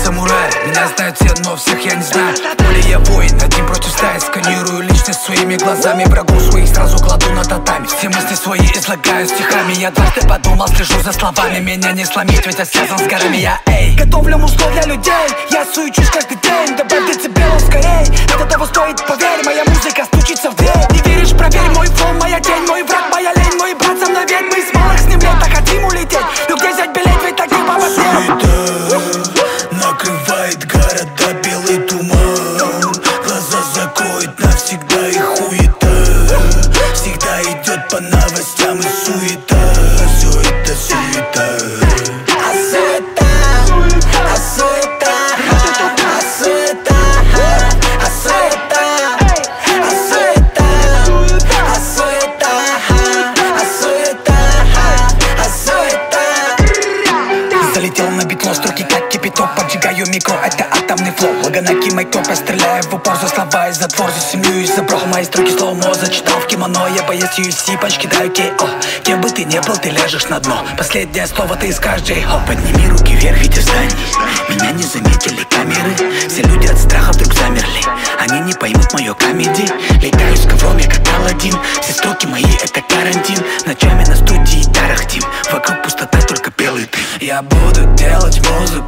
самурай. Меня знают все, но всех я не знаю. В поле я воин, один против стаи. Сканирую личность своими глазами. Врагов своих сразу кладу на татами. Все мысли свои излагаю стихами. Я дважды подумал, слежу за словами. Меня не сломить, ведь я связан с горами. Я готовлю музло для людей. Я суечусь каждый день. Добавь децибелов скорей. Это того стоит, поверь. Моя музыка стучится в дверь. Не веришь, проверь мой флоу, моя тень. Мой враг, моя лень, мой брат со мной ведь. Мы с малых с ним лет, так хотим улететь. Но где взять билет, ведь таких бабок нет. Суета накрывает города белый туман. Глаза закроет навсегда и хуета. Всегда идет по новостям и суета. Все это суета. А суета, а суета, а суета, а суета, а суета, а суета, а суета, а суета. Залетел на битло, строки как кипяток. Поджигаю микро, это атомный флоу. Лаганаки майкоп, я стреляю в упор. За слова и за двор, за семью и за бро. Мои строки слоумо зачитал в кимоно. Я боец UFC, панч кидаю KO. Кем бы ты не был, ты ляжешь на дно. Последнее слово ты скажешь J-Ho. Подними руки вверх, ведь встань. Меня не заметили камеры. Все люди от страха вдруг замерли. Они не поймут мое комедий. Летаю с ковром, я как Аладдин. Все строки мои, это карантин. Ночами на студии тарахтим. Вокруг пустота, только белый дым. Я буду делать музыку